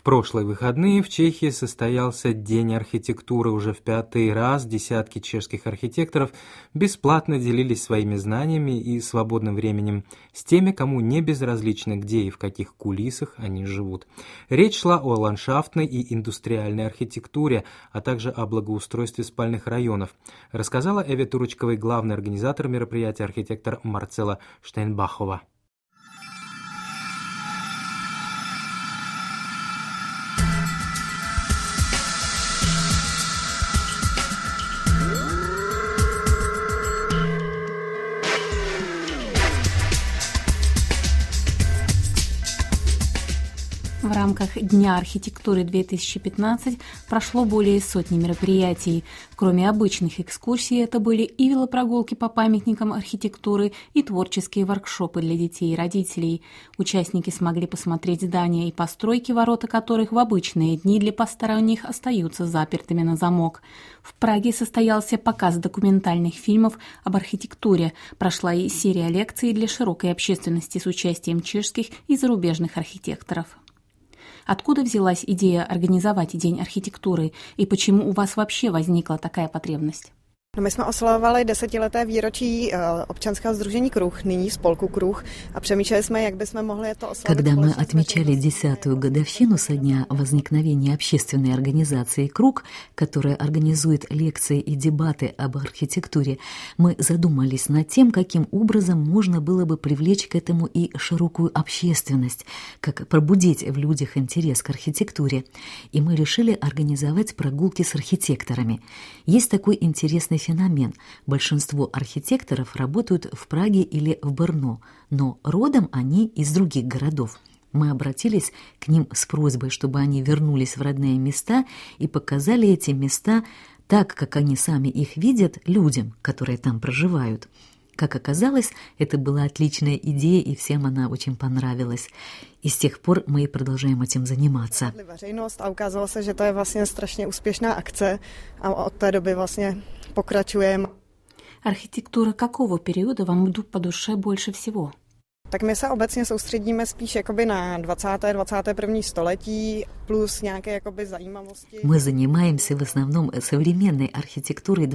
прошлые выходные в Чехии состоялся День архитектуры. Уже в 5-й раз десятки чешских архитекторов бесплатно делились своими знаниями и свободным временем с теми, кому не безразлично, где и в каких кулисах они живут. Речь шла о ландшафтной и индустриальной архитектуре, а также о благоустройстве спальных районов, рассказала Эве Турочковой главный организатор мероприятия, архитектор Марцела Штейнбахова. В рамках Дня архитектуры 2015 прошло более сотни мероприятий. Кроме обычных экскурсий, это были и велопрогулки по памятникам архитектуры, и творческие воркшопы для детей и родителей. Участники смогли посмотреть здания и постройки, ворота которых в обычные дни для посторонних остаются запертыми на замок. В Праге состоялся показ документальных фильмов об архитектуре. Прошла и серия лекций для широкой общественности с участием чешских и зарубежных архитекторов. Откуда взялась идея организовать День архитектуры и почему у вас вообще возникла такая потребность? My jsme oslavovali 10leté výročí občanského sdružení Kruh, nyní spolku Kruh, a přemýšleli jsme, jak bychom mohli to oslavit. Когда мы отмечали 10-ю годовщину со дня возникновения общественной организации «Круг», которая организует лекции и дебаты об архитектуре, мы задумались над тем, каким образом можно было бы привлечь к этому и широкую общественность, как пробудить в людях интерес к архитектуре. И мы решили организовать прогулки с архитекторами. Есть такой интересный феномен. Большинство архитекторов работают в Праге или в Брно, но родом они из других городов. Мы обратились к ним с просьбой, чтобы они вернулись в родные места и показали эти места так, как они сами их видят, людям, которые там проживают. Как оказалось, это была отличная идея, и всем она очень понравилась. И с тех пор мы и продолжаем этим заниматься. A ukázalo se, že to je vlastně strašně úspěšná akce a od té doby vlastně pokračujeme. Архитектура какого периода вам по душе больше всего? Tak my se obecně soustředíme spíš jakoby на 20. 21. století plus nějaké jakoby zajímavosti. Мы занимаемся в основном современной архитектурой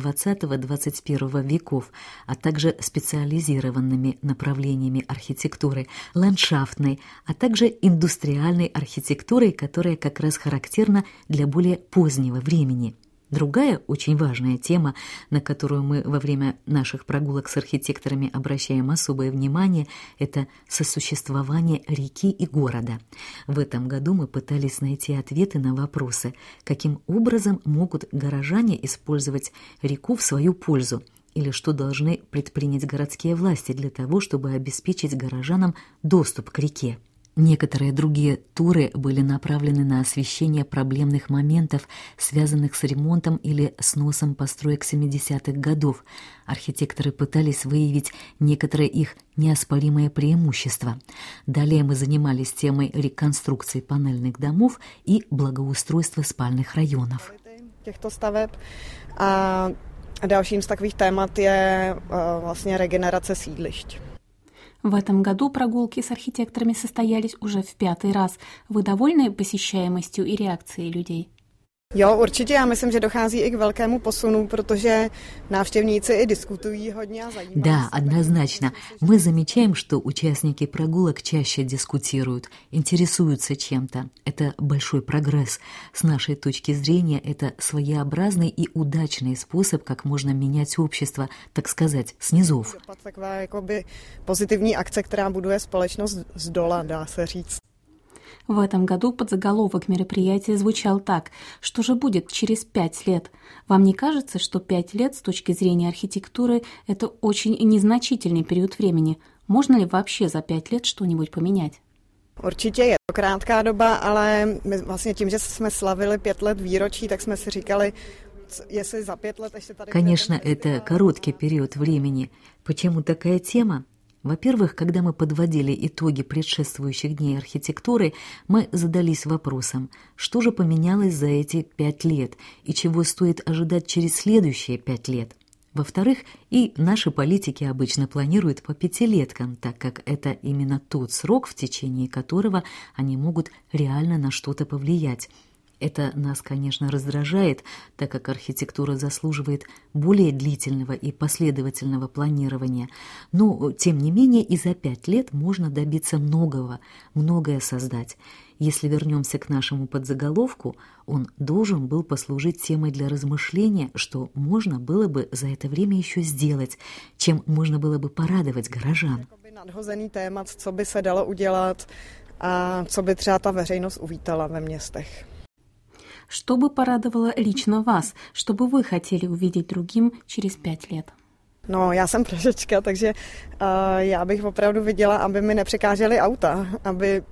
20-21 веков, а также специализированными направлениями архитектуры, ландшафтной, а также индустриальной архитектурой, которая как раз характерна для более позднего времени. Другая очень важная тема, на которую мы во время наших прогулок с архитекторами обращаем особое внимание, это сосуществование реки и города. В этом году мы пытались найти ответы на вопросы, каким образом могут горожане использовать реку в свою пользу, или что должны предпринять городские власти для того, чтобы обеспечить горожанам доступ к реке. Некоторые другие туры были направлены на освещение проблемных моментов, связанных с ремонтом или сносом построек 70-х годов. Архитекторы пытались выявить некоторые их неоспоримые преимущества. Далее мы занимались темой реконструкции панельных домов и благоустройства спальных районов. A dalším z takových témat je vlastně regenerace sídlišť. В этом году прогулки с архитекторами состоялись уже в 5-й раз. Вы довольны посещаемостью и реакцией людей? Jo, určitě. Já myslím, že dochází i k velkému posunu, protože návštěvníci i diskutují hodně a zajímají. Да, однозначно. Мы замечаем, что участники прогулок чаще дискутируют, интересуются чем-то. Это большой прогресс. С нашей точки зрения, это своеобразный и удачный способ, как можно менять общество, так сказать, с низов. Taková jakoby pozitivní akce, která buduje společnost zdola, dá se říct. В этом году подзаголовок мероприятия звучал так: «Что же будет через 5 лет?» Вам не кажется, что 5 лет с точки зрения архитектуры – это очень незначительный период времени? Можно ли вообще за 5 лет что-нибудь поменять? Určitě je to krátká doba, ale my vlastně tím, že jsme slavili 5 let výročí, tak jsme si říkali, jestli za 5 let ještě tady... Конечно, это короткий период времени. Почему такая тема? Во-первых, когда мы подводили итоги предшествующих дней архитектуры, мы задались вопросом, что же поменялось за эти 5 лет и чего стоит ожидать через следующие 5 лет. Во-вторых, и наши политики обычно планируют по пятилеткам, так как это именно тот срок, в течение которого они могут реально на что-то повлиять. Это нас, конечно, раздражает, так как архитектура заслуживает более длительного и последовательного планирования. Но, тем не менее, и за 5 лет можно добиться многое создать. Если вернемся к нашему подзаголовку, он должен был послужить темой для размышления, что можно было бы за это время еще сделать, чем можно было бы порадовать горожан. Nadhozený témat, co by se dalo udělat a co by třeba ta veřejnost uvítala ve městech. Что бы порадовало лично вас, что бы вы хотели увидеть другим через 5 лет? No, já jsem Pražečka, takže já bych opravdu viděla, aby mi nepřekážely auta, aby...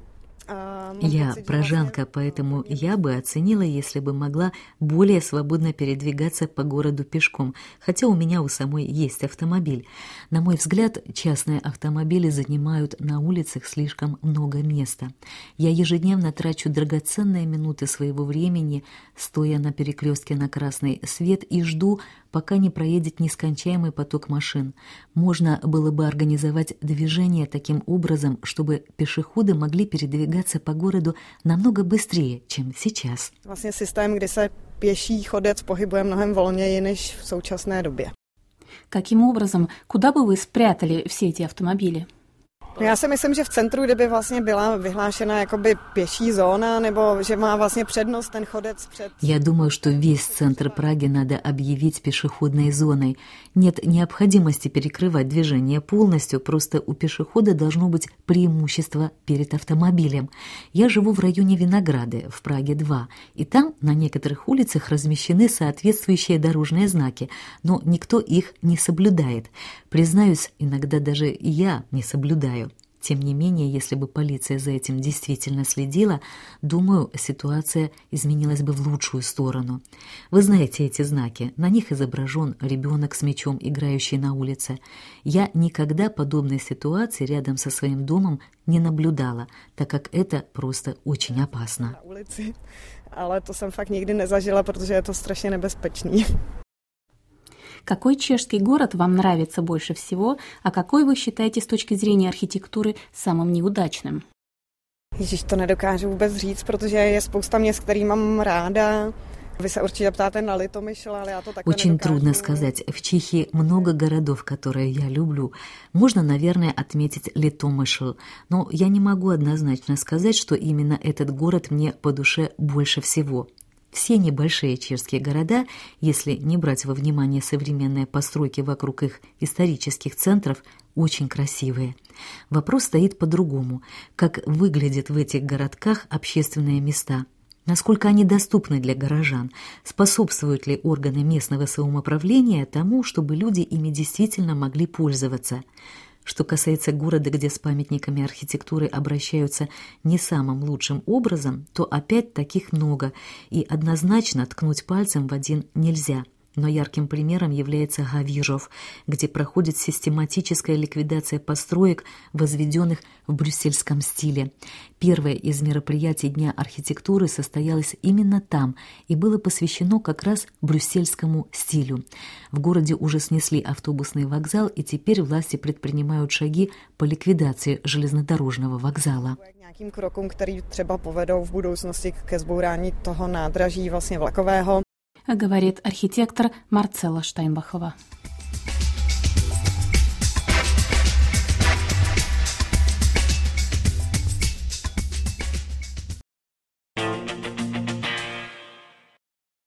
Я прожанка, поэтому я бы оценила, если бы могла более свободно передвигаться по городу пешком, хотя у меня у самой есть автомобиль. На мой взгляд, частные автомобили занимают на улицах слишком много места. Я ежедневно трачу драгоценные минуты своего времени, стоя на перекрестке на красный свет и жду, пока не проедет нескончаемый поток машин. Можно было бы организовать движение таким образом, чтобы пешеходы могли передвигаться по городу намного быстрее, чем сейчас. Vlastně systém, kdy se pěší chodec pohybuje mnohem volněji než v současné době. Каким образом, куда бы вы спрятали все эти автомобили? Já si myslím, že v centru, kdyby vlastně byla vyhlášena jakoby pěší zóna, nebo že má vlastně přednost ten chodec před... Я думаю, что весь центр Праги надо объявить пешеходной зоной. Нет необходимости перекрывать движение полностью, просто у пешехода должно быть преимущество перед автомобилем. Я живу в районе Винограды, в Праге 2, и там на некоторых улицах размещены соответствующие дорожные знаки, но никто их не соблюдает. Признаюсь, иногда даже и я не соблюдаю. Тем не менее, если бы полиция за этим действительно следила, думаю, ситуация изменилась бы в лучшую сторону. Вы знаете эти знаки, на них изображен ребенок с мячом, играющий на улице. Я никогда подобной ситуации рядом со своим домом не наблюдала, так как это просто очень опасно. Na ulici, ale to jsem fakt nikdy nezažila, protože je to strašně nebezpečný. Какой чешский город вам нравится больше всего, а какой вы считаете с точки зрения архитектуры самым неудачным? Ježiš, to nedokážu vůbec říct, protože je spousta měst, který mám ráda. Vy se určitě ptáte на Litomyšl, ale já to takhle Очень недокажу. трудно сказать. В Чехии много городов, которые я люблю. Можно, наверное, отметить Литомышл, но я не могу однозначно сказать, что именно этот город мне по душе больше всего. Все небольшие чешские города, если не брать во внимание современные постройки вокруг их исторических центров, очень красивые. Вопрос стоит по-другому. Как выглядят в этих городках общественные места? Насколько они доступны для горожан? Способствуют ли органы местного самоуправления тому, чтобы люди ими действительно могли пользоваться? Что касается города, где с памятниками архитектуры обращаются не самым лучшим образом, то опять таких много, и однозначно ткнуть пальцем в один нельзя. Но ярким примером является Гавижов, где проходит систематическая ликвидация построек, возведенных в брюссельском стиле. Первое из мероприятий Дня архитектуры состоялось именно там и было посвящено как раз брюссельскому стилю. В городе уже снесли автобусный вокзал, и теперь власти предпринимают шаги по ликвидации железнодорожного вокзала. Nějakým krokům, který třeba povedou v budoucnosti ke zbourání toho nádraží vlastně vlakového. Говорит архитектор Марцелла Штайнбахова.